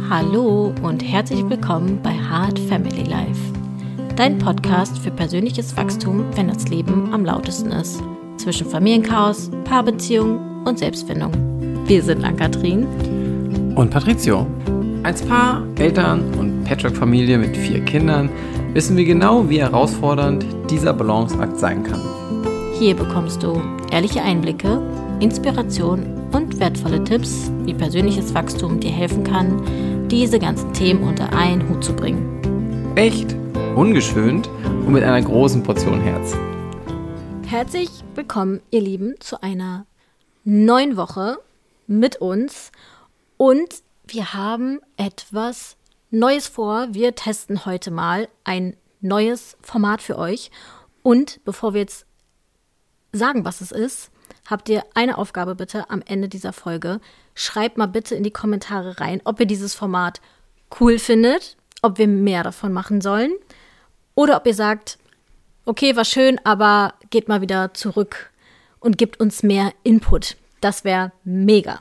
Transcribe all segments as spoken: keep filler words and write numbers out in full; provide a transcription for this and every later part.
Hallo und herzlich willkommen bei Hard Family Life, dein Podcast für persönliches Wachstum, wenn das Leben am lautesten ist. Zwischen Familienchaos, Paarbeziehung und Selbstfindung. Wir sind Ann-Kathrin und Patrizio. Als Paar, Eltern und Patchwork-Familie mit vier Kindern wissen wir genau, wie herausfordernd dieser Balanceakt sein kann. Hier bekommst du ehrliche Einblicke, Inspiration und wertvolle Tipps, wie persönliches Wachstum dir helfen kann, diese ganzen Themen unter einen Hut zu bringen. Echt, ungeschönt und mit einer großen Portion Herz. Herzlich willkommen, ihr Lieben, zu einer neuen Woche mit uns. Und wir haben etwas Neues vor. Wir testen heute mal ein neues Format für euch. Und bevor wir jetzt sagen, was es ist, habt ihr eine Aufgabe bitte am Ende dieser Folge. Schreibt mal bitte in die Kommentare rein, ob ihr dieses Format cool findet, ob wir mehr davon machen sollen oder ob ihr sagt, okay, war schön, aber geht mal wieder zurück und gibt uns mehr Input. Das wäre mega.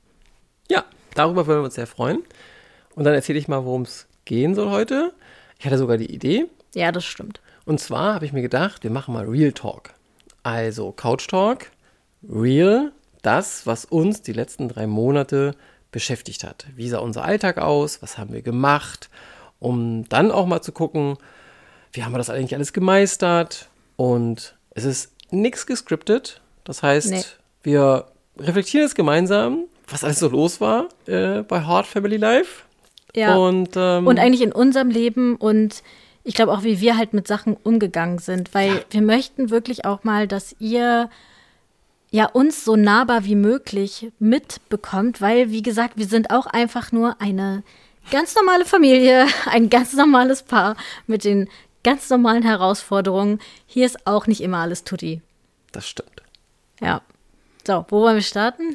Ja, darüber würden wir uns sehr freuen. Und dann erzähle ich mal, worum es gehen soll heute. Ich hatte sogar die Idee. Ja, das stimmt. Und zwar habe ich mir gedacht, wir machen mal Real Talk. Also Couch Talk. Real, das, was uns die letzten drei Monate beschäftigt hat. Wie sah unser Alltag aus? Was haben wir gemacht? Um dann auch mal zu gucken, wie haben wir das eigentlich alles gemeistert? Und es ist nichts gescriptet. Das heißt, nee. Wir reflektieren es gemeinsam, was alles so los war äh, bei Hard Family Life. Ja, und, ähm, und eigentlich in unserem Leben und ich glaube auch, wie wir halt mit Sachen umgegangen sind. Weil ja. wir möchten wirklich auch mal, dass ihr ja uns so nahbar wie möglich mitbekommt, weil, wie gesagt, wir sind auch einfach nur eine ganz normale Familie, ein ganz normales Paar mit den ganz normalen Herausforderungen. Hier ist auch nicht immer alles tutti. Das stimmt. Ja. So, wo wollen wir starten?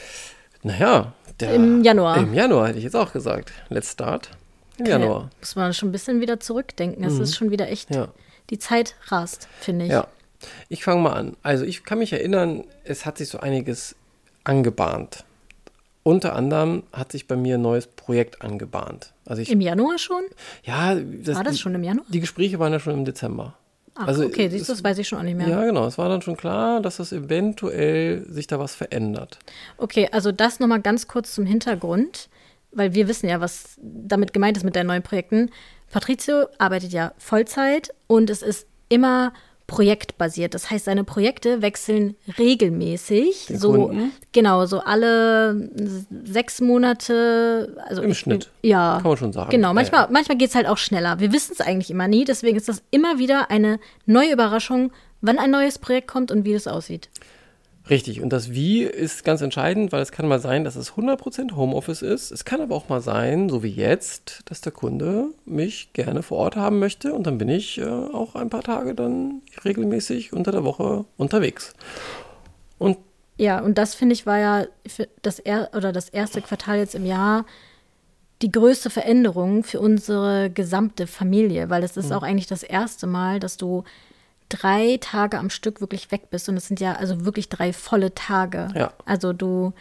Naja, der, im Januar. Im Januar hätte ich jetzt auch gesagt. Let's start im okay. Januar. Muss man schon ein bisschen wieder zurückdenken. Es mhm. ist schon wieder echt, ja. die Zeit rast, finde ich. Ja. Ich fange mal an. Also ich kann mich erinnern, es hat sich so einiges angebahnt. Unter anderem hat sich bei mir ein neues Projekt angebahnt. Also ich, Im Januar schon? Ja. Das, war das schon im Januar? Die Gespräche waren ja schon im Dezember. Ach, also okay, siehst du, das weiß ich schon auch nicht mehr. Ja, genau. Es war dann schon klar, dass das eventuell sich da was verändert. Okay, also das nochmal ganz kurz zum Hintergrund, weil wir wissen ja, was damit gemeint ist mit deinen neuen Projekten. Patrizio arbeitet ja Vollzeit und es ist immer projektbasiert. Das heißt, seine Projekte wechseln regelmäßig. Den so Kunden? Genau, so alle sechs Monate. Also Im ich, Schnitt. Ja. Kann man schon sagen. Genau, manchmal, ja, ja. manchmal geht es halt auch schneller. Wir wissen es eigentlich immer nie, deswegen ist das immer wieder eine neue Überraschung, wann ein neues Projekt kommt und wie es aussieht. Richtig, und das Wie ist ganz entscheidend, weil es kann mal sein, dass es hundert Prozent Homeoffice ist. Es kann aber auch mal sein, so wie jetzt, dass der Kunde mich gerne vor Ort haben möchte und dann bin ich äh, auch ein paar Tage dann regelmäßig unter der Woche unterwegs. Und ja, und das finde ich war ja für das, er- oder das erste Quartal jetzt im Jahr die größte Veränderung für unsere gesamte Familie, weil das ist mhm. auch eigentlich das erste Mal, dass du drei Tage am Stück wirklich weg bist. Und es sind ja also wirklich drei volle Tage. Ja. Also du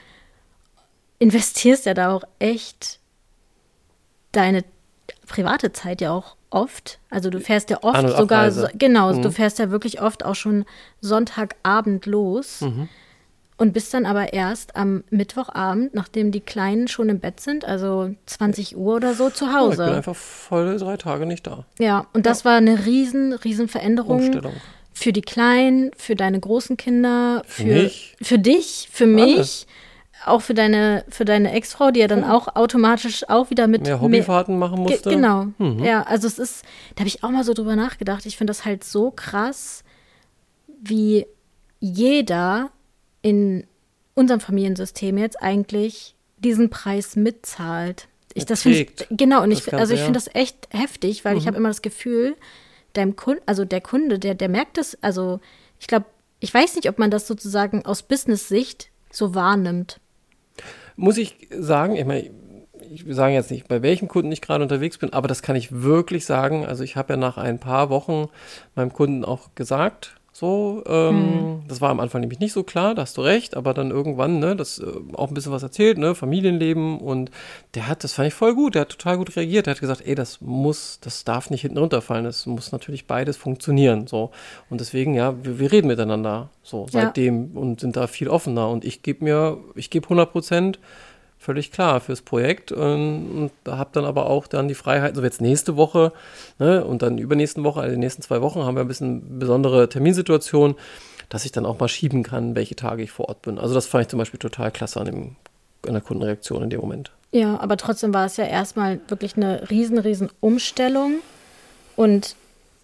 investierst ja da auch echt deine private Zeit ja auch oft. Also du fährst ja oft An- und sogar, Abreise. so, genau, Mhm. du fährst ja wirklich oft auch schon Sonntagabend los. Mhm. Und bist dann aber erst am Mittwochabend, nachdem die Kleinen schon im Bett sind, also zwanzig Uhr oder so, zu ja, Hause. ich bin einfach volle drei Tage nicht da. Ja, und das Ja. war eine riesen, riesen Veränderung. Umstellung. Für die Kleinen, für deine großen Kinder, Für für, mich. für dich, für mich, auch für deine, für deine Ex-Frau, die ja dann Ja. auch automatisch auch wieder mit Mehr Hobbyfahrten machen Ge- musste. Genau, Mhm. ja, also es ist, da habe ich auch mal so drüber nachgedacht. Ich finde das halt so krass, wie jeder in unserem Familiensystem jetzt eigentlich diesen Preis mitzahlt. Ich, das finde ich, genau, und das ich, Ganze, also ich ja. finde das echt heftig, weil Mhm. ich habe immer das Gefühl, deinem Kunde, also der Kunde, der, der merkt das, also ich glaube, ich weiß nicht, ob man das sozusagen aus Business-Sicht so wahrnimmt. Muss ich sagen, ich meine, ich sage jetzt nicht, bei welchem Kunden ich gerade unterwegs bin, aber das kann ich wirklich sagen. Also ich habe ja nach ein paar Wochen meinem Kunden auch gesagt, So, ähm, Mhm. das war am Anfang nämlich nicht so klar, da hast du recht, aber dann irgendwann, ne, das äh, auch ein bisschen was erzählt, ne, Familienleben und der hat, das fand ich voll gut, der hat total gut reagiert, der hat gesagt, ey, das muss, das darf nicht hinten runterfallen, das muss natürlich beides funktionieren, so. Und deswegen, ja, wir, wir reden miteinander, so, Ja. seitdem und sind da viel offener und ich gebe mir, ich gebe hundert Prozent völlig klar fürs Projekt und, und habe dann aber auch dann die Freiheit, so jetzt nächste Woche, ne, und dann übernächsten Woche, also die nächsten zwei Wochen haben wir ein bisschen besondere Terminsituation, dass ich dann auch mal schieben kann, welche Tage ich vor Ort bin. Also das fand ich zum Beispiel total klasse an, dem, an der Kundenreaktion in dem Moment. Ja, aber trotzdem war es ja erstmal wirklich eine riesen, riesen Umstellung. Und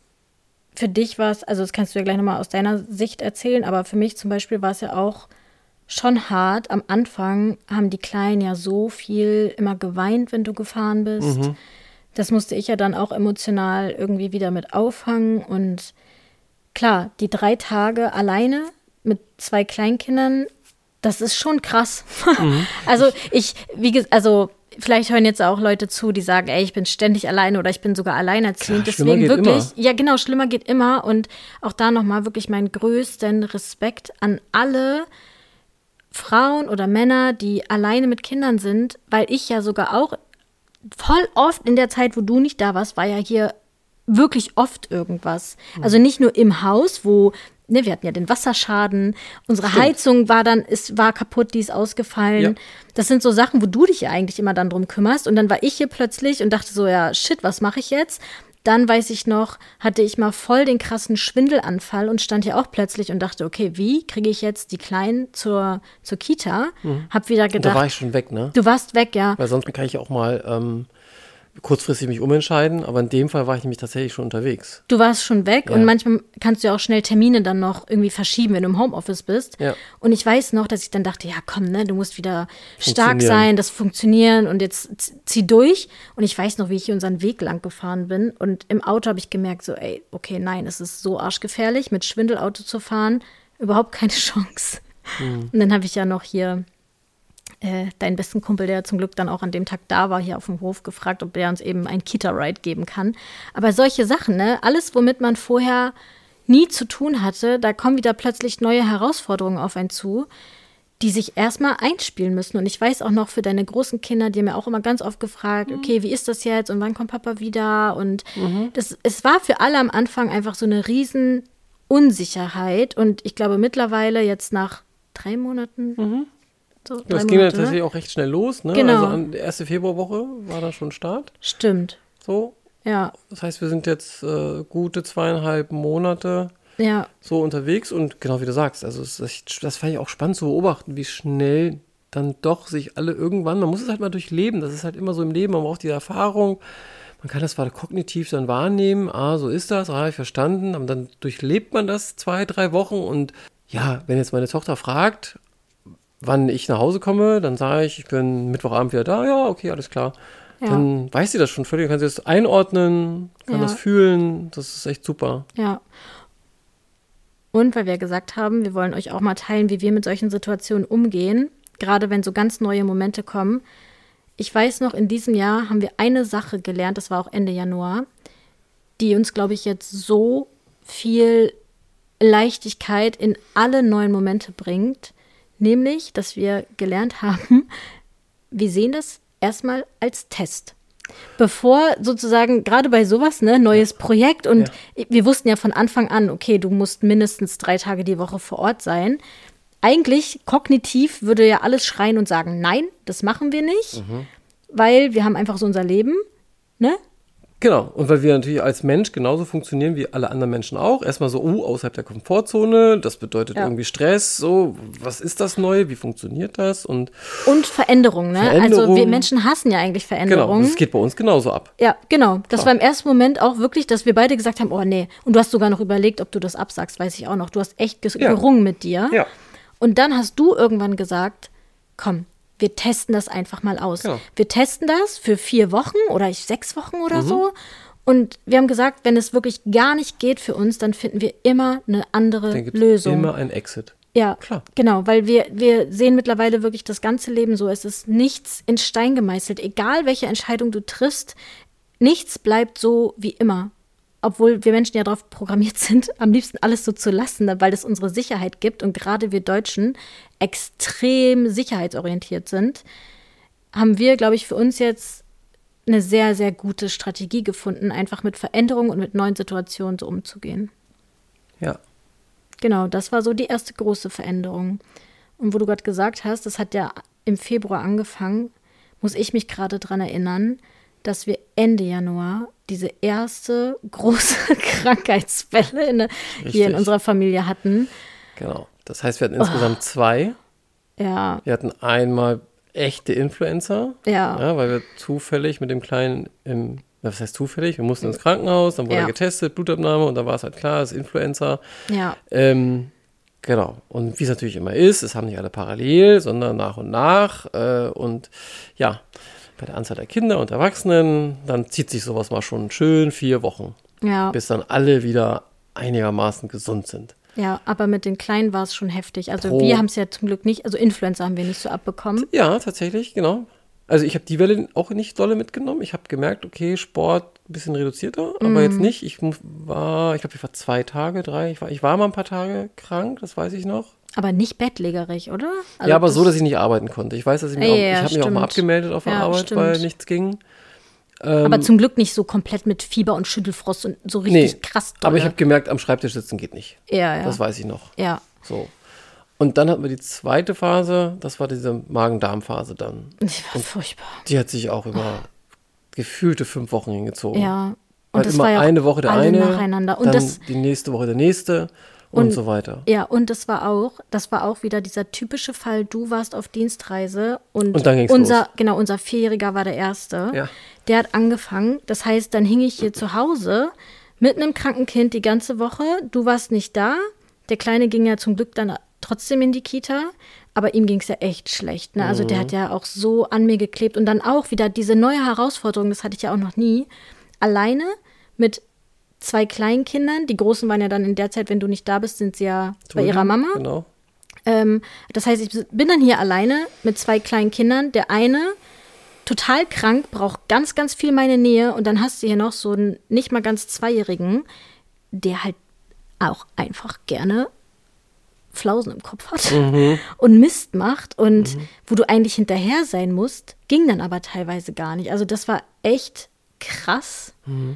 für dich war es, also das kannst du ja gleich nochmal aus deiner Sicht erzählen, aber für mich zum Beispiel war es ja auch schon hart. Am Anfang haben die Kleinen ja so viel immer geweint, wenn du gefahren bist. Mhm. Das musste ich ja dann auch emotional irgendwie wieder mit auffangen. Und klar, die drei Tage alleine mit zwei Kleinkindern, das ist schon krass. Mhm. Also ich, wie gesagt, also vielleicht hören jetzt auch Leute zu, die sagen, ey, ich bin ständig alleine oder ich bin sogar alleinerziehend. Klar, schlimmer Deswegen geht wirklich, immer. ja genau, schlimmer geht immer. Und auch da nochmal wirklich meinen größten Respekt an alle Frauen oder Männer, die alleine mit Kindern sind, weil ich ja sogar auch voll oft in der Zeit, wo du nicht da warst, war ja hier wirklich oft irgendwas. Also nicht nur im Haus, wo, ne, wir hatten ja den Wasserschaden, unsere Stimmt. Heizung war dann, ist, war kaputt, die ist ausgefallen. Ja. Das sind so Sachen, wo du dich ja eigentlich immer dann drum kümmerst. Und dann war ich hier plötzlich und dachte so, ja, shit, was mache ich jetzt? Dann weiß ich noch, hatte ich mal voll den krassen Schwindelanfall und stand hier auch plötzlich und dachte, okay, wie kriege ich jetzt die Kleinen zur, zur Kita? Hab wieder Und da gedacht, war ich schon weg, ne? du warst weg, ja. Weil sonst kann ich auch mal ähm, kurzfristig mich umentscheiden, aber in dem Fall war ich nämlich tatsächlich schon unterwegs. Du warst schon weg Ja. und manchmal kannst du ja auch schnell Termine dann noch irgendwie verschieben, wenn du im Homeoffice bist. Ja. Und ich weiß noch, dass ich dann dachte, ja komm, ne, du musst wieder stark Funktionieren. sein, das funktionieren und jetzt z- zieh durch. Und ich weiß noch, wie ich hier unseren Weg lang gefahren bin und im Auto habe ich gemerkt, so ey, okay, nein, es ist so arschgefährlich, mit Schwindelauto zu fahren, überhaupt keine Chance. Mhm. Und dann habe ich ja noch hier äh, deinen besten Kumpel, der zum Glück dann auch an dem Tag da war, hier auf dem Hof gefragt, ob der uns eben ein Kita-Ride geben kann. Aber solche Sachen, ne, alles, womit man vorher nie zu tun hatte, da kommen wieder plötzlich neue Herausforderungen auf einen zu, die sich erstmal einspielen müssen. Und ich weiß auch noch für deine großen Kinder, die haben ja auch immer ganz oft gefragt, okay, wie ist das jetzt und wann kommt Papa wieder? Und das, es war für alle am Anfang einfach so eine riesen Unsicherheit. Und ich glaube mittlerweile jetzt nach drei Monaten, so drei Das ging ja Monate, ne? tatsächlich auch recht schnell los, ne? Genau. Also an der erste Februarwoche war da schon Start. Stimmt, So. ja, Das heißt, wir sind jetzt äh, gute zweieinhalb Monate ja, so unterwegs und genau wie du sagst, also es ist echt, das fand ich auch spannend zu beobachten, wie schnell dann doch sich alle irgendwann, man muss es halt mal durchleben, das ist halt immer so im Leben, man braucht die Erfahrung, man kann das zwar kognitiv dann wahrnehmen, ah, so ist das, ah, hab ich verstanden, aber dann durchlebt man das zwei, drei Wochen und ja, wenn jetzt meine Tochter fragt, wann ich nach Hause komme, dann sage ich, ich bin Mittwochabend wieder da, ja, okay, alles klar. Ja. Dann weiß sie das schon völlig, kann sie das einordnen, kann Ja. das fühlen, das ist echt super. ja. Und weil wir gesagt haben, wir wollen euch auch mal teilen, wie wir mit solchen Situationen umgehen, gerade wenn so ganz neue Momente kommen. Ich weiß noch, in diesem Jahr haben wir eine Sache gelernt, das war auch Ende Januar, die uns, glaube ich, jetzt so viel Leichtigkeit in alle neuen Momente bringt, nämlich, dass wir gelernt haben, wir sehen das erstmal als Test. Bevor sozusagen, gerade bei sowas, ne, neues Projekt und wir wussten ja von Anfang an, okay, du musst mindestens drei Tage die Woche vor Ort sein. Eigentlich, kognitiv würde ja alles schreien und sagen, nein, das machen wir nicht, weil wir haben einfach so unser Leben, ne? Genau, und weil wir natürlich als Mensch genauso funktionieren wie alle anderen Menschen auch. Erstmal so, uh, außerhalb der Komfortzone, das bedeutet Ja. irgendwie Stress, so, was ist das Neue, wie funktioniert das? Und Und Veränderung, ne? Also Veränderung. wir Menschen hassen ja eigentlich genau, Veränderung. das geht bei uns genauso ab. Ja, genau. Das Klar. war im ersten Moment auch wirklich, dass wir beide gesagt haben, oh nee. Und du hast sogar noch überlegt, ob du das absagst, weiß ich auch noch. Du hast echt ges- Ja. gerungen mit dir. Ja. Und dann hast du irgendwann gesagt, komm, wir testen das einfach mal aus. Genau. Wir testen das für vier Wochen oder ich- sechs Wochen oder Mhm. so. Und wir haben gesagt, wenn es wirklich gar nicht geht für uns, dann finden wir immer eine andere Dann gibt es Lösung. immer ein Exit. Ja, Klar. genau, weil wir, wir sehen mittlerweile wirklich das ganze Leben so. Es ist nichts in Stein gemeißelt. Egal, welche Entscheidung du triffst, nichts bleibt so wie immer. obwohl wir Menschen ja darauf programmiert sind, am liebsten alles so zu lassen, weil es unsere Sicherheit gibt und gerade wir Deutschen extrem sicherheitsorientiert sind, haben wir, glaube ich, für uns jetzt eine sehr, sehr gute Strategie gefunden, einfach mit Veränderungen und mit neuen Situationen so umzugehen. Ja. Genau, das war so die erste große Veränderung. Und wo du gerade gesagt hast, das hat ja im Februar angefangen, muss ich mich gerade dran erinnern, dass wir Ende Januar diese erste große Krankheitswelle in, hier in unserer Familie hatten. Genau. Das heißt, wir hatten insgesamt oh. zwei. Ja. Wir hatten einmal echte Influenza. Ja. ja. Weil wir zufällig mit dem Kleinen im, was heißt zufällig? Wir mussten ins Krankenhaus, dann wurde ja. er getestet, Blutabnahme und dann war es halt klar, es ist Influenza. Ja. Ähm, genau. Und wie es natürlich immer ist, es haben nicht alle parallel, sondern nach und nach. Äh, und ja, bei der Anzahl der Kinder und Erwachsenen, dann zieht sich sowas mal schon schön vier Wochen. Ja. Bis dann alle wieder einigermaßen gesund sind. Ja, aber mit den Kleinen war es schon heftig. Also Pro wir haben es ja zum Glück nicht, also Influenza haben wir nicht so abbekommen. Ja, tatsächlich, genau. Also ich habe die Welle auch nicht dolle mitgenommen. Ich habe gemerkt, okay, Sport ein bisschen reduzierter, aber mm. jetzt nicht. Ich war, ich glaube, ich war zwei Tage, drei. Ich war, ich war mal ein paar Tage krank, das weiß ich noch. Aber nicht bettlägerig, oder? Also ja, aber so, dass ich nicht arbeiten konnte. Ich weiß, dass ich mich ja, auch, ja, ich habe mich auch mal abgemeldet auf der ja, Arbeit, stimmt. weil nichts ging. Ähm, aber zum Glück nicht so komplett mit Fieber und Schüttelfrost und so richtig nee, krass dolle. Aber ich habe gemerkt, am Schreibtisch sitzen geht nicht. Ja, ja. Das weiß ich noch. Ja. So. Und dann hatten wir die zweite Phase, das war diese Magen-Darm-Phase dann. Die war und furchtbar. Die hat sich auch über oh. gefühlte fünf Wochen hingezogen. Ja. Und Weil das immer war ja eine Woche der alle eine, nacheinander. Und dann das, die nächste Woche der nächste und, und so weiter. Ja, und das war auch, das war auch wieder dieser typische Fall, du warst auf Dienstreise und, und dann ging's unser, los. genau, unser Vierjähriger war der Erste. Ja. Der hat angefangen, das heißt, dann hing ich hier zu Hause mit einem kranken Kind die ganze Woche. Du warst nicht da. Der Kleine ging ja zum Glück dann trotzdem in die Kita, aber ihm ging es ja echt schlecht. Ne? Also mhm. der hat ja auch so an mir geklebt und dann auch wieder diese neue Herausforderung, das hatte ich ja auch noch nie, alleine mit zwei Kleinkindern. Die Großen waren ja dann in der Zeit, wenn du nicht da bist, sind sie ja bei ihrer Mama. Genau. Ähm, das heißt, ich bin dann hier alleine mit zwei kleinen Kindern. Der eine total krank, braucht ganz, ganz viel meine Nähe und dann hast du hier noch so einen nicht mal ganz Zweijährigen, der halt auch einfach gerne Flausen im Kopf hat mhm. und Mist macht und mhm. wo du eigentlich hinterher sein musst, ging dann aber teilweise gar nicht. Also das war echt krass. Mhm.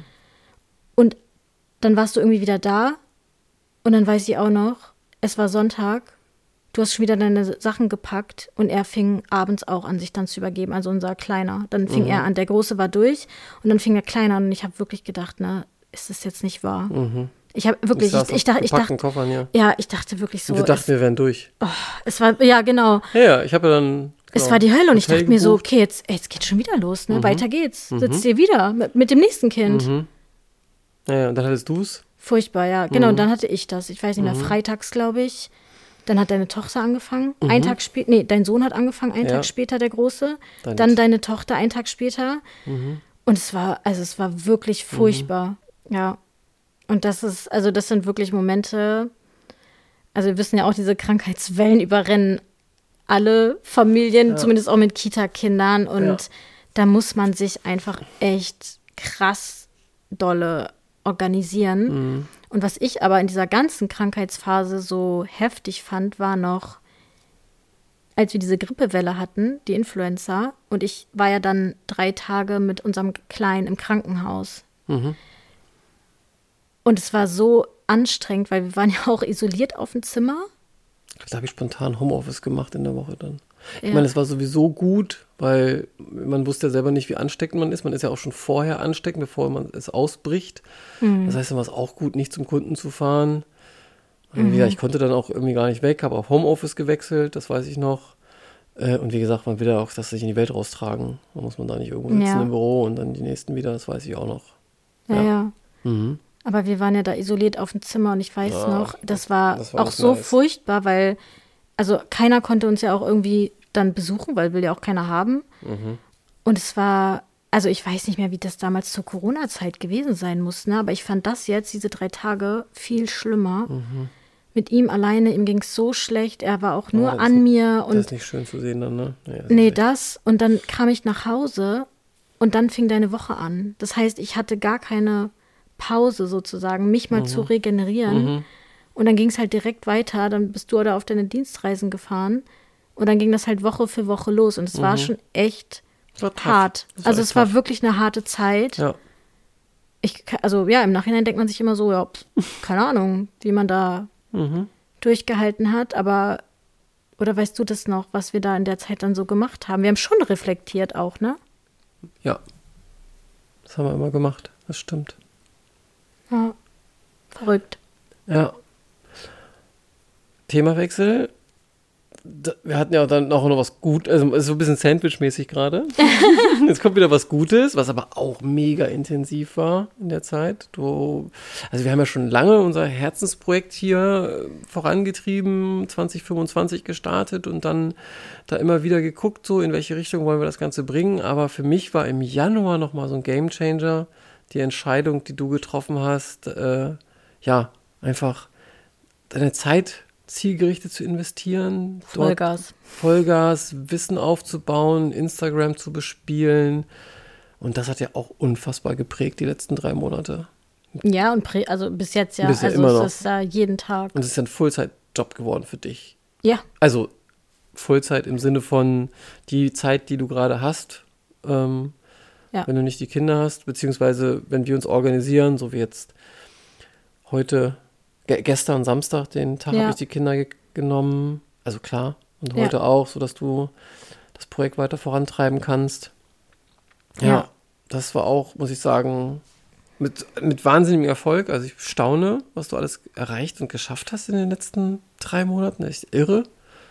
Und dann warst du irgendwie wieder da und dann weiß ich auch noch, es war Sonntag, du hast schon wieder deine Sachen gepackt und er fing abends auch an, sich dann zu übergeben, also unser Kleiner. Dann fing mhm. er an, der Große war durch und dann fing der Kleine an und ich habe wirklich gedacht, na, ist das jetzt nicht wahr? Mhm. Ich habe wirklich, ich, ich, ich dachte, ich dachte, Koffern, ja. ja, ich dachte wirklich so. Wir dachten, es, wir wären durch. Oh, es war, ja, genau. Ja, ja ich habe dann. Genau, es war die Hölle und ich dachte gebucht. mir so, okay, jetzt, jetzt geht's schon wieder los, ne? Mhm. Weiter geht's. Mhm. Sitzt ihr wieder mit, mit dem nächsten Kind. Mhm. Ja, ja, und dann hattest du es? Furchtbar, ja. Genau, mhm. und dann hatte ich das. Ich weiß nicht mehr, mhm. freitags, glaube ich. Dann hat deine Tochter angefangen. Mhm. Einen Tag später, nee, dein Sohn hat angefangen, einen ja. Tag später, der Große. Dann, dann deine Tochter, einen Tag später. Mhm. Und es war, also es war wirklich furchtbar. Mhm. Ja. Und das ist, also das sind wirklich Momente, also wir wissen ja auch, diese Krankheitswellen überrennen alle Familien, ja. zumindest auch mit Kita-Kindern. Und ja. da muss man sich einfach echt krass dolle organisieren. Mhm. Und was ich aber in dieser ganzen Krankheitsphase so heftig fand, war noch, als wir diese Grippewelle hatten, die Influenza, und ich war ja dann drei Tage mit unserem Kleinen im Krankenhaus. Mhm. Und es war so anstrengend, weil wir waren ja auch isoliert auf dem Zimmer. Da habe ich spontan Homeoffice gemacht in der Woche dann. Ja. Ich meine, es war sowieso gut, weil man wusste ja selber nicht, wie ansteckend man ist. Man ist ja auch schon vorher ansteckend, bevor man es ausbricht. Mhm. Das heißt, dann war es auch gut, nicht zum Kunden zu fahren. Mhm. Ja, ich konnte dann auch irgendwie gar nicht weg, habe auf Homeoffice gewechselt, das weiß ich noch. Und wie gesagt, man will ja auch das sich in die Welt raustragen. Da muss man da nicht irgendwo sitzen ja. im Büro und dann die nächsten wieder, das weiß ich auch noch. Ja, ja. ja. Mhm. Aber wir waren ja da isoliert auf dem Zimmer und ich weiß ja, noch, das war, das war auch so nice. furchtbar, weil, also keiner konnte uns ja auch irgendwie dann besuchen, weil will ja auch keiner haben. Mhm. Und es war, also ich weiß nicht mehr, wie das damals zur Corona-Zeit gewesen sein muss, ne? Aber ich fand das jetzt, diese drei Tage, viel schlimmer. Mhm. Mit ihm alleine, ihm ging es so schlecht, er war auch nur oh, an ist, mir. Und das ist nicht schön zu sehen dann, ne? Nee, das, nee, das. Und dann kam ich nach Hause und dann fing deine Woche an. Das heißt, ich hatte gar keine Pause sozusagen, mich mal mhm. zu regenerieren. Mhm. Und dann ging es halt direkt weiter. Dann bist du da auf deine Dienstreisen gefahren. Und dann ging das halt Woche für Woche los. Und es mhm. war schon echt war hart. War also es tough. War wirklich eine harte Zeit. Ja. Ich, also ja, im Nachhinein denkt man sich immer so, ja, pff, keine Ahnung, wie man da mhm. durchgehalten hat. Aber, oder weißt du das noch, was wir da in der Zeit dann so gemacht haben? Wir haben schon reflektiert auch, ne? Ja. Das haben wir immer gemacht. Das stimmt. Ja. Verrückt. Ja. Themawechsel. Wir hatten ja dann auch noch was Gutes, also so ein bisschen Sandwich-mäßig gerade. Jetzt kommt wieder was Gutes, was aber auch mega intensiv war in der Zeit. Du, also wir haben ja schon lange unser Herzensprojekt hier vorangetrieben, zwanzig fünfundzwanzig gestartet und dann da immer wieder geguckt, so in welche Richtung wollen wir das Ganze bringen. Aber für mich war im Januar nochmal so ein Gamechanger, die Entscheidung, die du getroffen hast, äh, ja, einfach deine Zeit zielgerichtet zu investieren. Vollgas. Vollgas, Wissen aufzubauen, Instagram zu bespielen. Und das hat ja auch unfassbar geprägt, die letzten drei Monate. Ja, und prä- also bis jetzt ja. Bisher also immer es noch. ist ja jeden Tag. Und es ist ja ein Fullzeit-Job geworden für dich. Ja. Also Vollzeit im Sinne von die Zeit, die du gerade hast, ähm, ja. wenn du nicht die Kinder hast, beziehungsweise wenn wir uns organisieren, so wie jetzt heute, ge- gestern Samstag, den Tag ja. habe ich die Kinder ge- genommen, also klar, und ja. heute auch, sodass du das Projekt weiter vorantreiben kannst. Ja, ja. das war auch, muss ich sagen, mit, mit wahnsinnigem Erfolg. Also ich staune, was du alles erreicht und geschafft hast in den letzten drei Monaten. Echt irre.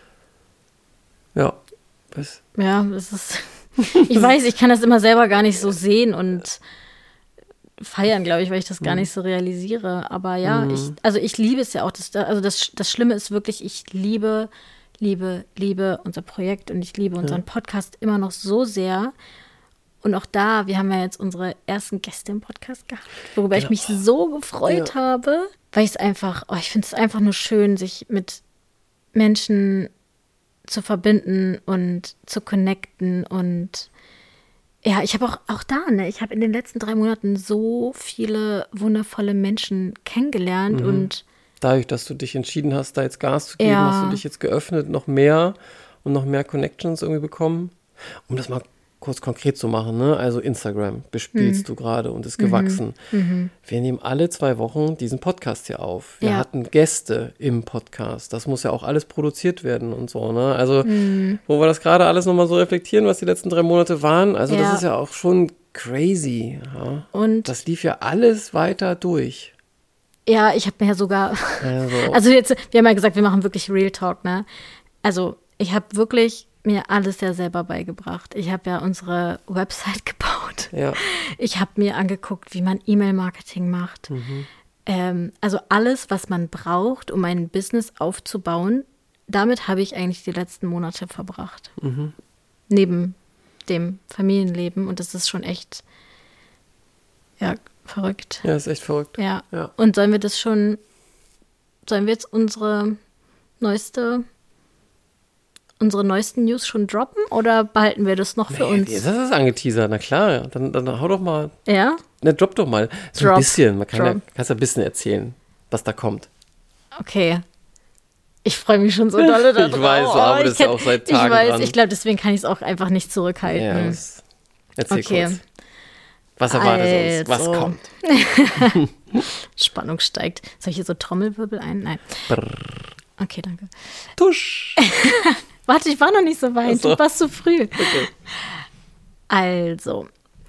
Ja. Was? Ja, das ist, ich weiß, ich kann das immer selber gar nicht so sehen und feiern, glaube ich, weil ich das gar nicht so realisiere. Aber ja, mhm. ich, also ich liebe es ja auch. Das, also das, das Schlimme ist wirklich, ich liebe, liebe, liebe unser Projekt und ich liebe unseren ja. Podcast immer noch so sehr. Und auch da, wir haben ja jetzt unsere ersten Gäste im Podcast gehabt, worüber genau. ich mich so gefreut ja. habe, weil ich es einfach, oh, ich finde es einfach nur schön, sich mit Menschen zu verbinden und zu connecten. Und ja, ich habe auch, auch da, ne, ich habe in den letzten drei Monaten so viele wundervolle Menschen kennengelernt. Mhm. Und dadurch, dass du dich entschieden hast, da jetzt Gas zu geben, ja. hast du dich jetzt geöffnet, noch mehr und noch mehr Connections irgendwie bekommen. Um das mal kurz konkret zu machen, ne? Also Instagram bespielst mhm. du gerade und ist gewachsen. Mhm. Wir nehmen alle zwei Wochen diesen Podcast hier auf. Wir ja. hatten Gäste im Podcast. Das muss ja auch alles produziert werden und so, ne? Also, mhm. wo wir das gerade alles nochmal so reflektieren, was die letzten drei Monate waren, also ja. das ist ja auch schon crazy. Ja? Und das lief ja alles weiter durch. Ja, ich habe mir ja sogar, also. also jetzt, wir haben ja gesagt, wir machen wirklich Real Talk, ne? Also ich habe wirklich mir alles ja selber beigebracht. Ich habe ja unsere Website gebaut. Ja. Ich habe mir angeguckt, wie man E-Mail-Marketing macht. Mhm. Ähm, also alles, was man braucht, um ein Business aufzubauen, damit habe ich eigentlich die letzten Monate verbracht. Mhm. Neben dem Familienleben. Und das ist schon echt, ja, verrückt. Ja, ist echt verrückt. Ja. ja. Und sollen wir das schon, sollen wir jetzt unsere neueste unsere neuesten News schon droppen oder behalten wir das noch für nee, uns? Das ist angeteasert, na klar. Dann, dann hau doch mal. Ja? Ne, drop doch mal. So drop, ein bisschen. Man kann ja, kannst ja ein bisschen erzählen, was da kommt. Okay. Ich freue mich schon so dolle da drauf. Ich weiß, aber oh, das ist ja auch seit Tagen Ich weiß, dran. ich glaube, deswegen kann ich es auch einfach nicht zurückhalten. Ja, das, erzähl okay. kurz. Was erwartet also. uns? Was kommt? Spannung steigt. Soll ich hier so Trommelwirbel ein? Nein. Brrr. Okay, danke. Tusch. Warte, ich war noch nicht so weit. Ach so. Du warst zu früh. Okay. Also,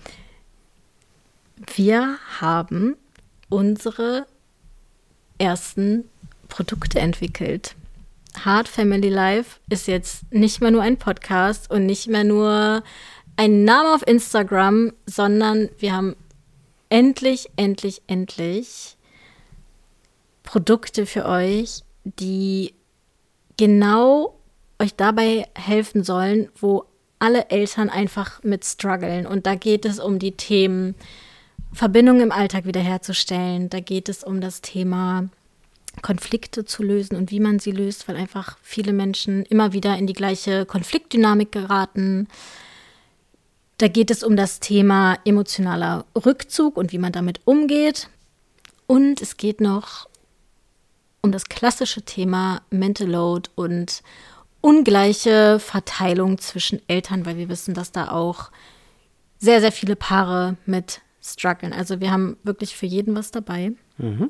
wir haben unsere ersten Produkte entwickelt. Heart Family Life ist jetzt nicht mehr nur ein Podcast und nicht mehr nur ein Name auf Instagram, sondern wir haben endlich, endlich, endlich Produkte für euch, die genau euch dabei helfen sollen, wo alle Eltern einfach mit strugglen. Und da geht es um die Themen Verbindung im Alltag wiederherzustellen. Da geht es um das Thema Konflikte zu lösen und wie man sie löst, weil einfach viele Menschen immer wieder in die gleiche Konfliktdynamik geraten. Da geht es um das Thema emotionaler Rückzug und wie man damit umgeht. Und es geht noch um das klassische Thema Mental Load und ungleiche Verteilung zwischen Eltern, weil wir wissen, dass da auch sehr, sehr viele Paare mit strugglen. Also wir haben wirklich für jeden was dabei. Mhm.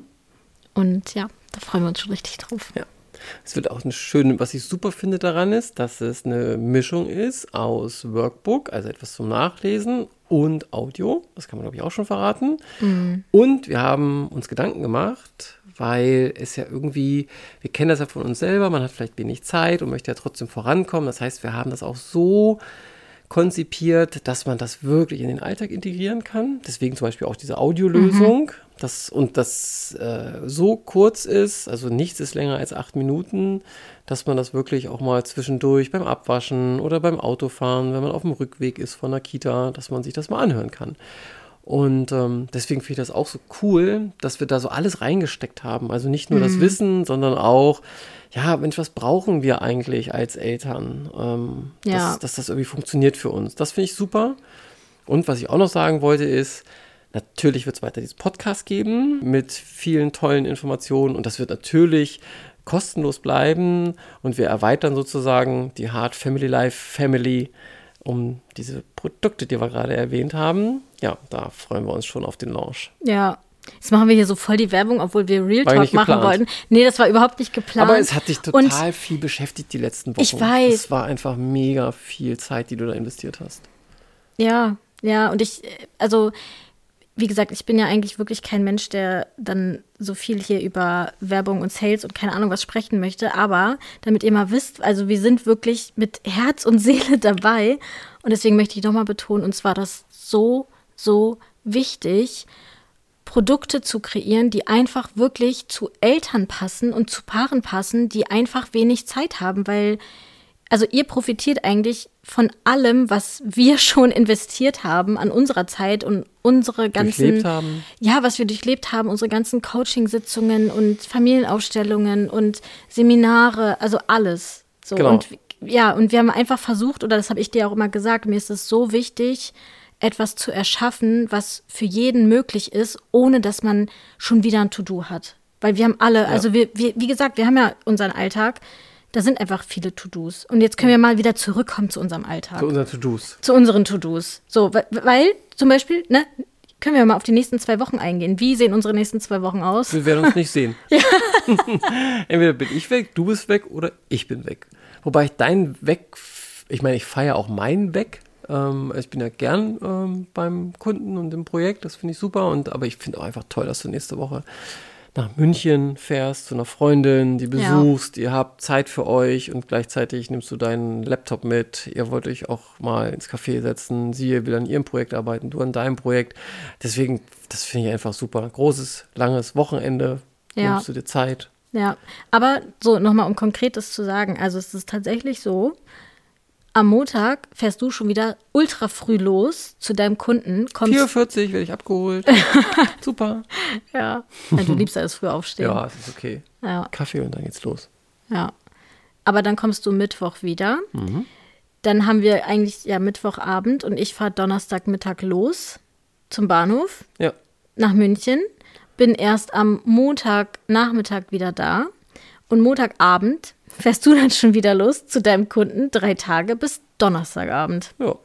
Und ja, da freuen wir uns schon richtig drauf. Ja. Es wird auch eine schöne, was ich super finde daran ist, dass es eine Mischung ist aus Workbook, also etwas zum Nachlesen, und Audio. Das kann man, glaube ich, auch schon verraten. Mhm. Und wir haben uns Gedanken gemacht, weil es ja irgendwie, wir kennen das ja von uns selber, man hat vielleicht wenig Zeit und möchte ja trotzdem vorankommen. Das heißt, wir haben das auch so konzipiert, dass man das wirklich in den Alltag integrieren kann. Deswegen zum Beispiel auch diese Audiolösung. Mhm. Das, und das äh, so kurz ist, also nichts ist länger als acht Minuten, dass man das wirklich auch mal zwischendurch beim Abwaschen oder beim Autofahren, wenn man auf dem Rückweg ist von der Kita, dass man sich das mal anhören kann. Und ähm, deswegen finde ich das auch so cool, dass wir da so alles reingesteckt haben. Also nicht nur mhm. das Wissen, sondern auch, ja, Mensch, was brauchen wir eigentlich als Eltern, ähm, ja. dass, dass das irgendwie funktioniert für uns. Das finde ich super. Und was ich auch noch sagen wollte ist, natürlich wird es weiter diesen Podcast geben mit vielen tollen Informationen und das wird natürlich kostenlos bleiben und wir erweitern sozusagen die Heart Family Life Family um diese Produkte, die wir gerade erwähnt haben. Ja, da freuen wir uns schon auf den Launch. Ja, jetzt machen wir hier so voll die Werbung, obwohl wir Real Talk machen wollten. Nee, das war überhaupt nicht geplant. Aber es hat dich total und viel beschäftigt die letzten Wochen. Ich weiß. Es war einfach mega viel Zeit, die du da investiert hast. Ja, ja, und ich, also wie gesagt, ich bin ja eigentlich wirklich kein Mensch, der dann so viel hier über Werbung und Sales und keine Ahnung was sprechen möchte. Aber damit ihr mal wisst, also wir sind wirklich mit Herz und Seele dabei. Und deswegen möchte ich nochmal betonen, uns war das so, so wichtig, Produkte zu kreieren, die einfach wirklich zu Eltern passen und zu Paaren passen, die einfach wenig Zeit haben. Weil, also ihr profitiert eigentlich von allem, was wir schon investiert haben an unserer Zeit und unsere ganzen, durchlebt haben. Ja, was wir durchlebt haben, unsere ganzen Coaching-Sitzungen und Familienaufstellungen und Seminare, also alles. So. Genau. Und ja, und wir haben einfach versucht, oder das habe ich dir auch immer gesagt, mir ist es so wichtig, etwas zu erschaffen, was für jeden möglich ist, ohne dass man schon wieder ein To-Do hat. Weil wir haben alle, ja. also wir, wir, wie gesagt, wir haben ja unseren Alltag. Da sind einfach viele To-Dos. Und jetzt können wir mal wieder zurückkommen zu unserem Alltag. Zu unseren To-Dos. Zu unseren To-Dos. So, weil, weil zum Beispiel, ne, können wir mal auf die nächsten zwei Wochen eingehen. Wie sehen unsere nächsten zwei Wochen aus? Wir werden uns nicht sehen. Ja. Entweder bin ich weg, du bist weg oder ich bin weg. Wobei ich dein Weg, ich meine, ich feiere auch meinen Weg. Ähm, ich bin ja gern ähm, beim Kunden und im Projekt, das finde ich super. Und, aber ich finde auch einfach toll, dass du nächste Woche nach München fährst, zu einer Freundin, die besuchst, ja. Ihr habt Zeit für euch und gleichzeitig nimmst du deinen Laptop mit, ihr wollt euch auch mal ins Café setzen, sie will an ihrem Projekt arbeiten, du an deinem Projekt. Deswegen, das finde ich einfach super. Großes, langes Wochenende, ja. Nimmst du dir Zeit. Ja, aber so nochmal, um Konkretes zu sagen, also es ist tatsächlich so, am Montag fährst du schon wieder ultra früh los zu deinem Kunden. vier Uhr vierzig werde ich abgeholt. Super. Ja. ja, du liebst ja das früh aufstehen. Ja, das ist okay. Ja. Kaffee und dann geht's los. Ja, aber dann kommst du Mittwoch wieder. Mhm. Dann haben wir eigentlich ja Mittwochabend und ich fahre Donnerstagmittag los zum Bahnhof ja. nach München. Bin erst am Montagnachmittag wieder da und Montagabend fährst du dann schon wieder los zu deinem Kunden, drei Tage bis Donnerstagabend. Ja.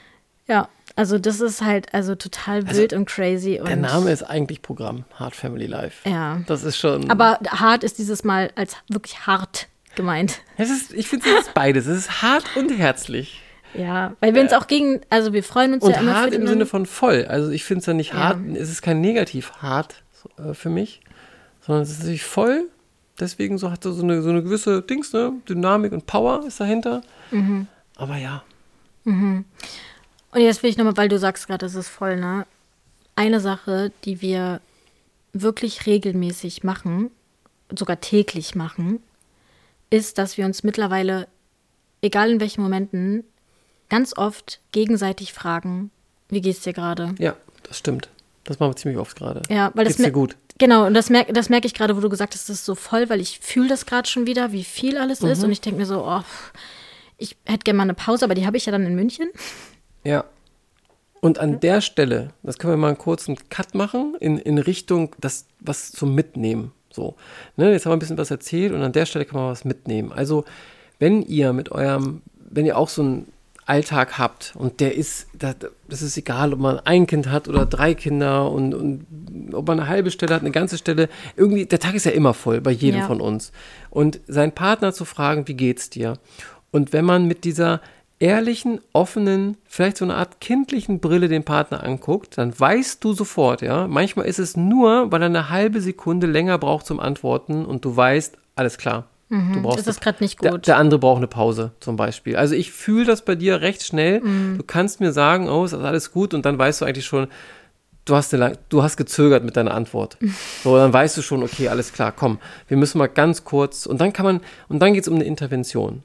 Ja, also das ist halt also total wild also, und crazy. Und der Name ist eigentlich Programm, Heart Family Life. Ja. Das ist schon. Aber hart ist dieses Mal als wirklich hart gemeint. Es ist, ich finde, es ist beides. Es ist hart und herzlich. Ja, weil wir uns auch gegen, also wir freuen uns und ja immer. Und hart für im den Sinne von voll. Also ich finde es ja nicht ja. hart, es ist kein negativ hart äh, für mich, sondern es ist natürlich voll. Deswegen so hat er so eine, so eine gewisse Dings, ne? Dynamik und Power ist dahinter. Mhm. Aber ja. Mhm. Und jetzt will ich nochmal, weil du sagst gerade, es ist voll, ne? Eine Sache, die wir wirklich regelmäßig machen, sogar täglich machen, ist, dass wir uns mittlerweile, egal in welchen Momenten, ganz oft gegenseitig fragen, wie geht's dir gerade? Ja, das stimmt. Das machen wir ziemlich oft gerade. Ja, weil geht's das dir gut? Genau, und das merke das merk ich gerade, wo du gesagt hast, das ist so voll, weil ich fühle das gerade schon wieder, wie viel alles mhm. ist. Und ich denke mir so, oh, ich hätte gerne mal eine Pause, aber die habe ich ja dann in München. Ja. Und an der Stelle, das können wir mal einen kurzen Cut machen, in, in Richtung, das was zum Mitnehmen. So, ne, jetzt haben wir ein bisschen was erzählt und an der Stelle kann man was mitnehmen. Also, wenn ihr mit eurem, wenn ihr auch so einen Alltag habt und der ist, das ist egal, ob man ein Kind hat oder drei Kinder und, und ob man eine halbe Stelle hat, eine ganze Stelle, irgendwie, der Tag ist ja immer voll bei jedem ja. von uns. Und seinen Partner zu fragen, wie geht's dir? Und wenn man mit dieser ehrlichen, offenen, vielleicht so eine Art kindlichen Brille den Partner anguckt, dann weißt du sofort, ja, manchmal ist es nur, weil er eine halbe Sekunde länger braucht zum Antworten und du weißt, alles klar. Mhm. Du brauchst ist das gerade nicht gut. Der, der andere braucht eine Pause zum Beispiel. Also ich fühle das bei dir recht schnell. Mhm. Du kannst mir sagen, oh, ist alles gut und dann weißt du eigentlich schon, du hast, eine, du hast gezögert mit deiner Antwort. So, dann weißt du schon, okay, alles klar, komm, wir müssen mal ganz kurz und dann kann man, und dann geht es um eine Intervention.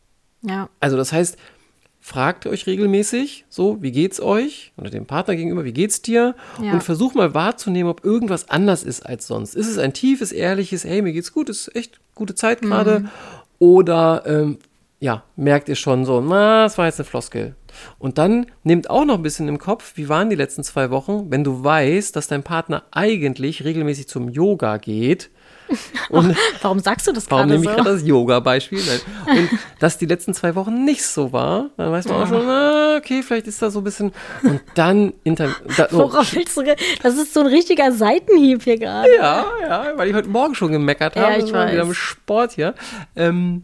Ja. Also das heißt, fragt euch regelmäßig, so, wie geht's euch? Oder dem Partner gegenüber, wie geht's dir? Ja. Und versuch mal wahrzunehmen, ob irgendwas anders ist als sonst. Ist es ein tiefes, ehrliches, hey, mir geht's gut, ist echt gute Zeit gerade? Mhm. Oder, ähm, ja, merkt ihr schon so, na, das war jetzt eine Floskel. Und dann nehmt auch noch ein bisschen im Kopf, wie waren die letzten zwei Wochen, wenn du weißt, dass dein Partner eigentlich regelmäßig zum Yoga geht. Und warum sagst du das gerade so? Warum nehme ich gerade das Yoga-Beispiel? Und dass die letzten zwei Wochen nicht so war, dann weiß man ja. auch schon, na, okay, vielleicht ist da so ein bisschen. Und dann. Inter- da, oh. Worauf willst du? Ge- das ist so ein richtiger Seitenhieb hier gerade. Ja, ja, weil ich heute Morgen schon gemeckert habe. Ja, ich weiß. Wieder im Sport hier. Ähm,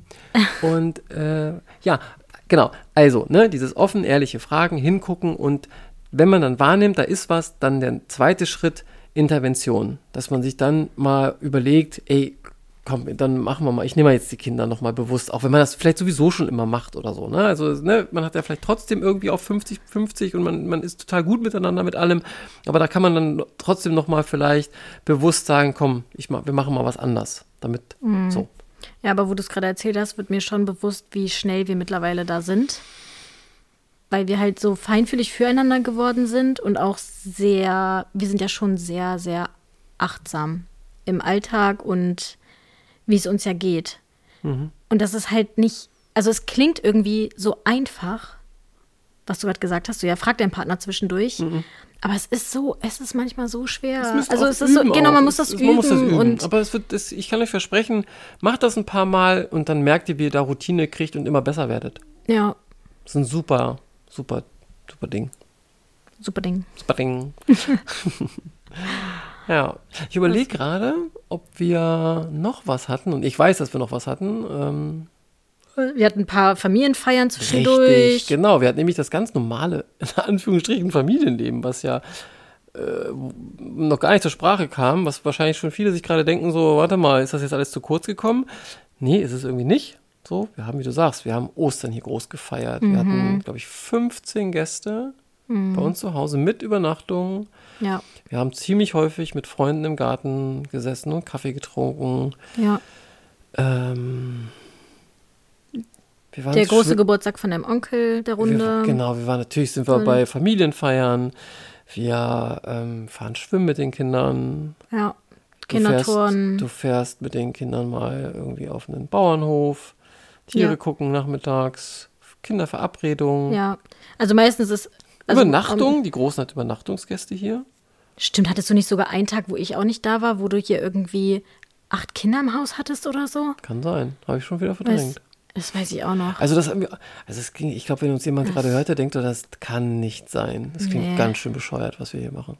und äh, ja, genau. Also, ne, dieses offen, ehrliche Fragen, hingucken und wenn man dann wahrnimmt, da ist was, dann der zweite Schritt, Intervention, dass man sich dann mal überlegt, ey, komm, dann machen wir mal, ich nehme mal jetzt die Kinder nochmal bewusst, auch wenn man das vielleicht sowieso schon immer macht oder so, ne, also, ne, man hat ja vielleicht trotzdem irgendwie auf fünfzig fünfzig und man, man ist total gut miteinander mit allem, aber da kann man dann trotzdem nochmal vielleicht bewusst sagen, komm, ich mach, wir machen mal was anders, damit, mhm. so. Ja, aber wo du es gerade erzählt hast, wird mir schon bewusst, wie schnell wir mittlerweile da sind. Weil wir halt so feinfühlig füreinander geworden sind und auch sehr, wir sind ja schon sehr, sehr achtsam im Alltag und wie es uns ja geht. Mhm. Und das ist halt nicht, also es klingt irgendwie so einfach, was du gerade gesagt hast, so ja, frag deinen Partner zwischendurch, mhm. aber es ist so, es ist manchmal so schwer. Also es ist so, genau, man muss das, es, üben, man muss das üben. Und aber es wird, es, ich kann euch versprechen, macht das ein paar Mal und dann merkt ihr, wie ihr da Routine kriegt und immer besser werdet. Ja. Das ist ein super Super, super Ding. Super Ding. Super Ding. Ja, ich überlege gerade, ob wir noch was hatten. Und ich weiß, dass wir noch was hatten. Ähm, wir hatten ein paar Familienfeiern zwischendurch. Richtig, genau. Wir hatten nämlich das ganz normale, in Anführungsstrichen, Familienleben, was ja äh, noch gar nicht zur Sprache kam. Was wahrscheinlich schon viele sich gerade denken, so, warte mal, ist das jetzt alles zu kurz gekommen? Nee, ist es irgendwie nicht. So, wir haben, wie du sagst, wir haben Ostern hier groß gefeiert. Mhm. Wir hatten, glaube ich, fünfzehn Gäste mhm. bei uns zu Hause mit Übernachtung. Ja. Wir haben ziemlich häufig mit Freunden im Garten gesessen und Kaffee getrunken. Ja. Ähm, wir waren der große schw- Geburtstag von deinem Onkel, der Runde. Wir, genau, wir waren natürlich sind wir mhm. bei Familienfeiern. Wir ähm, fahren schwimmen mit den Kindern. Ja. Du Kindertouren. Fährst, du fährst mit den Kindern mal irgendwie auf einen Bauernhof. Tiere ja. gucken nachmittags, Kinderverabredungen. Ja, also meistens ist... Also, Übernachtung, um, die Großen hat Übernachtungsgäste hier. Stimmt, hattest du nicht sogar einen Tag, wo ich auch nicht da war, wo du hier irgendwie acht Kinder im Haus hattest oder so? Kann sein, habe ich schon wieder verdrängt. Das, das weiß ich auch noch. Also das haben wir, also es ging, ich glaube, wenn uns jemand gerade hört, der denkt, das kann nicht sein. Das klingt nee. ganz schön bescheuert, was wir hier machen.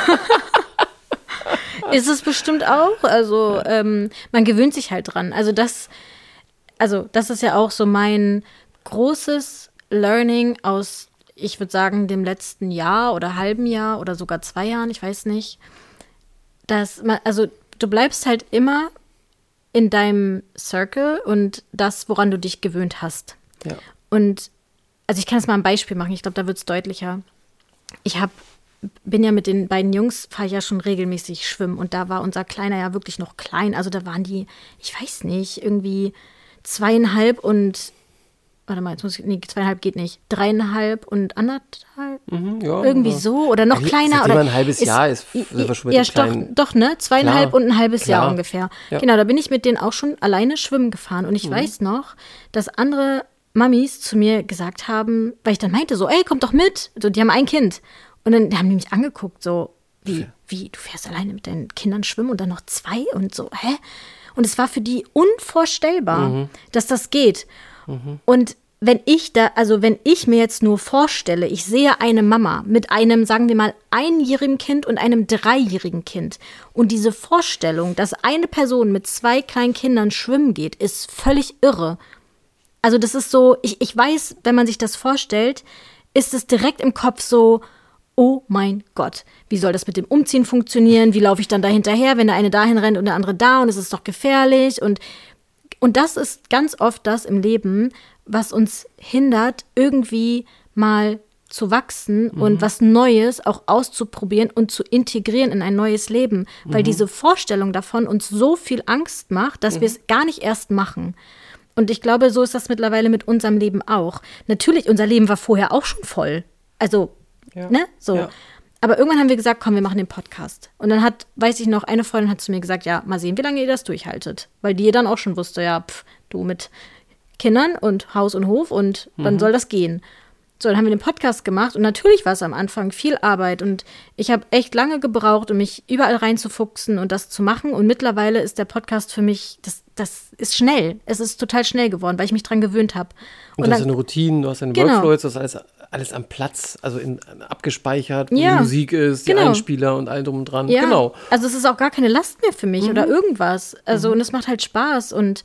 Ist es bestimmt auch. Also ähm, man gewöhnt sich halt dran. Also das... Also das ist ja auch so mein großes Learning aus, ich würde sagen, dem letzten Jahr oder halben Jahr oder sogar zwei Jahren, ich weiß nicht. Dass man, also du bleibst halt immer in deinem Circle und das, woran du dich gewöhnt hast. Ja. Und also ich kann jetzt mal ein Beispiel machen, ich glaube, da wird es deutlicher. Ich habe bin ja mit den beiden Jungs, fahre ich ja schon regelmäßig schwimmen und da war unser Kleiner ja wirklich noch klein. Also da waren die, ich weiß nicht, irgendwie zweieinhalb und, warte mal, jetzt muss ich, nee, zweieinhalb geht nicht, dreieinhalb und anderthalb, mhm, ja, irgendwie ja. so oder noch ja, kleiner. Oder ein halbes ist, Jahr ist, ist schon mit ja, doch, doch, ne, zweieinhalb klar, und ein halbes klar. Jahr ungefähr. Ja. Genau, da bin ich mit denen auch schon alleine schwimmen gefahren und ich mhm. weiß noch, dass andere Mamis zu mir gesagt haben, weil ich dann meinte so, ey, kommt doch mit. So, die haben ein Kind. Und dann haben die mich angeguckt so, wie, wie, du fährst alleine mit deinen Kindern schwimmen und dann noch zwei und so, hä? Und es war für die unvorstellbar, mhm. dass das geht. Mhm. Und wenn ich da, also wenn ich mir jetzt nur vorstelle, ich sehe eine Mama mit einem, sagen wir mal, einjährigen Kind und einem dreijährigen Kind und diese Vorstellung, dass eine Person mit zwei kleinen Kindern schwimmen geht, ist völlig irre. Also das ist so, ich, ich weiß, wenn man sich das vorstellt, ist es direkt im Kopf so, oh mein Gott, wie soll das mit dem Umziehen funktionieren? Wie laufe ich dann da hinterher, wenn der eine dahin rennt und der andere da und es ist doch gefährlich? Und, und das ist ganz oft das im Leben, was uns hindert, irgendwie mal zu wachsen mhm. und was Neues auch auszuprobieren und zu integrieren in ein neues Leben. Weil mhm. diese Vorstellung davon uns so viel Angst macht, dass mhm. wir es gar nicht erst machen. Und ich glaube, so ist das mittlerweile mit unserem Leben auch. Natürlich, unser Leben war vorher auch schon voll. Also, ja. ne, so. Ja. Aber irgendwann haben wir gesagt, komm, wir machen den Podcast. Und dann hat, weiß ich noch, eine Freundin hat zu mir gesagt, ja, mal sehen, wie lange ihr das durchhaltet. Weil die dann auch schon wusste, ja, pff, du mit Kindern und Haus und Hof und wann mhm. soll das gehen? So, dann haben wir den Podcast gemacht und natürlich war es am Anfang viel Arbeit und ich habe echt lange gebraucht, um mich überall reinzufuchsen und das zu machen. Und mittlerweile ist der Podcast für mich, das, das ist schnell. Es ist total schnell geworden, weil ich mich dran gewöhnt habe. Und, und du dann, hast eine Routine, du hast deine genau. Workflows, das ist alles, alles am Platz, also in, abgespeichert, wo ja. die Musik ist, die genau. Einspieler und all drum und dran. Ja. Genau. Also es ist auch gar keine Last mehr für mich mhm. oder irgendwas. Also mhm. und es macht halt Spaß und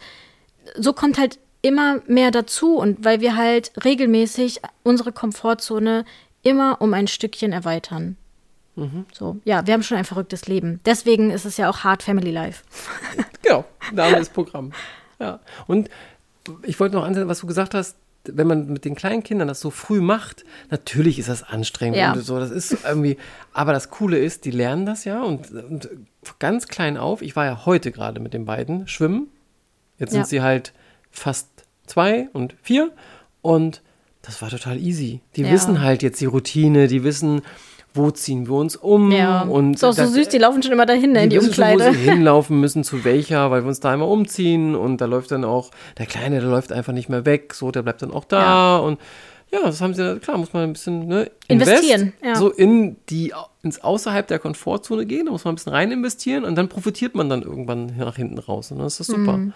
so kommt halt immer mehr dazu und weil wir halt regelmäßig unsere Komfortzone immer um ein Stückchen erweitern. Mhm. So, ja, wir haben schon ein verrücktes Leben. Deswegen ist es ja auch Hard Family Life. Genau, Name des Programms. Ja. Und ich wollte noch ansetzen, was du gesagt hast, wenn man mit den kleinen Kindern das so früh macht, natürlich ist das anstrengend ja. und so, das ist irgendwie, aber das Coole ist, die lernen das ja und, und ganz klein auf, ich war ja heute gerade mit den beiden schwimmen, jetzt sind ja. sie halt fast zwei und vier und das war total easy. Die ja. wissen halt jetzt die Routine, die wissen, wo ziehen wir uns um. Ja. Und ist auch so das, süß, die laufen schon immer dahin, die in die Umkleide. Schon, wo sie hinlaufen müssen, zu welcher, weil wir uns da einmal umziehen und da läuft dann auch, der Kleine, der läuft einfach nicht mehr weg, so, der bleibt dann auch da ja. und ja, das haben sie, klar, muss man ein bisschen ne, investieren. Ja. So in die, ins Außerhalb der Komfortzone gehen, da muss man ein bisschen rein investieren und dann profitiert man dann irgendwann nach hinten raus und das ist super. Mhm.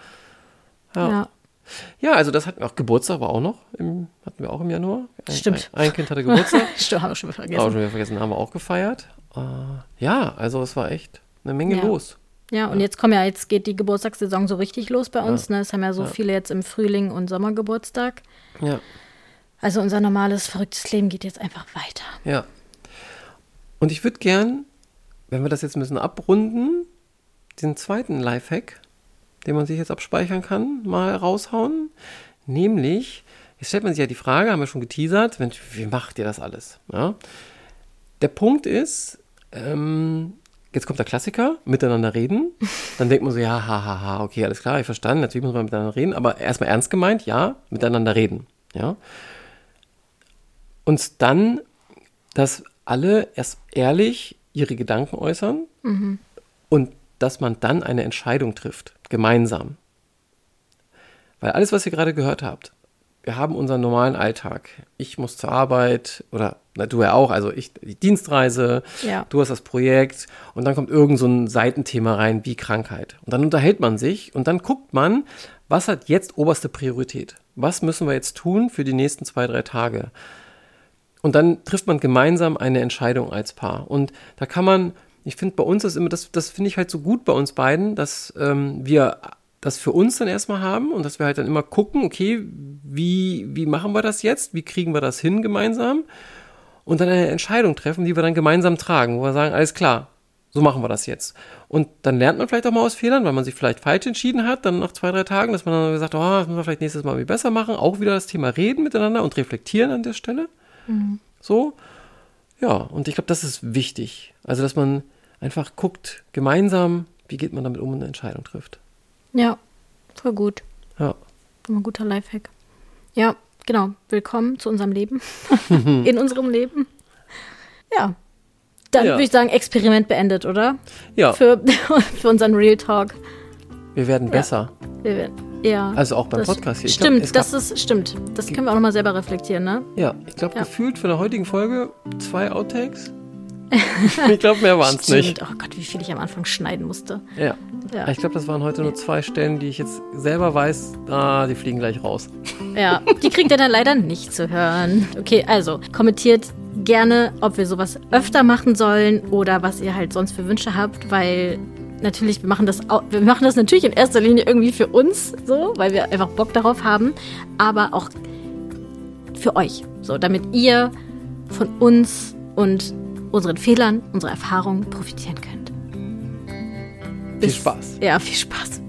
Ja. ja. Ja, also das hatten wir auch, Geburtstag war auch noch, im, hatten wir auch im Januar. Ein, Stimmt. Ein, ein Kind hatte Geburtstag. Stimmt, haben wir schon vergessen. Haben wir schon vergessen, haben wir auch gefeiert. Uh, ja, also es war echt eine Menge ja. los. Ja, und ja. jetzt kommen ja, jetzt geht die Geburtstagssaison so richtig los bei uns. Ja. Ne? Es haben ja so ja. viele jetzt im Frühling und Sommergeburtstag. Ja. Also unser normales, verrücktes Leben geht jetzt einfach weiter. Ja. Und ich würde gern, wenn wir das jetzt ein bisschen abrunden, den zweiten Lifehack, den man sich jetzt abspeichern kann, mal raushauen. Nämlich, jetzt stellt man sich ja die Frage, haben wir schon geteasert, Mensch, wie macht ihr das alles? Ja? Der Punkt ist, ähm, jetzt kommt der Klassiker, miteinander reden. Dann denkt man so, ja, hahaha, ha, ha, okay, alles klar, ich verstanden, natürlich muss man miteinander reden, aber erstmal ernst gemeint, ja, miteinander reden. Ja? Und dann, dass alle erst ehrlich ihre Gedanken äußern mhm. und dass man dann eine Entscheidung trifft, gemeinsam. Weil alles, was ihr gerade gehört habt, wir haben unseren normalen Alltag. Ich muss zur Arbeit oder na, du ja auch, also ich die Dienstreise, ja. du hast das Projekt und dann kommt irgend so ein Seitenthema rein wie Krankheit. Und dann unterhält man sich und dann guckt man, was hat jetzt oberste Priorität? Was müssen wir jetzt tun für die nächsten zwei, drei Tage? Und dann trifft man gemeinsam eine Entscheidung als Paar. Und da kann man Ich finde, bei uns ist immer, das, das finde ich halt so gut bei uns beiden, dass ähm, wir das für uns dann erstmal haben und dass wir halt dann immer gucken, okay, wie, wie machen wir das jetzt? Wie kriegen wir das hin gemeinsam? Und dann eine Entscheidung treffen, die wir dann gemeinsam tragen, wo wir sagen, alles klar, so machen wir das jetzt. Und dann lernt man vielleicht auch mal aus Fehlern, weil man sich vielleicht falsch entschieden hat, dann nach zwei, drei Tagen, dass man dann sagt, oh, das müssen wir vielleicht nächstes Mal irgendwie besser machen. Auch wieder das Thema reden miteinander und reflektieren an der Stelle. Mhm. So. Ja, und ich glaube, das ist wichtig. Also, dass man einfach guckt, gemeinsam, wie geht man damit um und eine Entscheidung trifft. Ja, voll gut. Ja. Ein guter Lifehack. Ja, genau. Willkommen zu unserem Leben. In unserem Leben. Ja. Dann ja. würde ich sagen, Experiment beendet, oder? Ja. Für, für unseren Real Talk. Wir werden ja. besser. Wir werden, Ja. Also auch beim das Podcast hier. Ich Stimmt, glaub, es das ist stimmt. Das können wir auch nochmal selber reflektieren, ne? Ja, ich glaube, Ja. gefühlt für der heutigen Folge zwei Outtakes. Ich glaube, mehr waren es nicht. Oh Gott, wie viel ich am Anfang schneiden musste. Ja. Ja. Ich glaube, das waren heute nur zwei Stellen, die ich jetzt selber weiß, ah, die fliegen gleich raus. Ja, die kriegt ihr dann leider nicht zu hören. Okay, also kommentiert gerne, ob wir sowas öfter machen sollen oder was ihr halt sonst für Wünsche habt, weil natürlich, wir machen das auch, wir machen das natürlich in erster Linie irgendwie für uns, so, weil wir einfach Bock darauf haben, aber auch für euch, so, damit ihr von uns und unseren Fehlern, unserer Erfahrungen profitieren könnt. Viel Spaß. Ja, viel Spaß.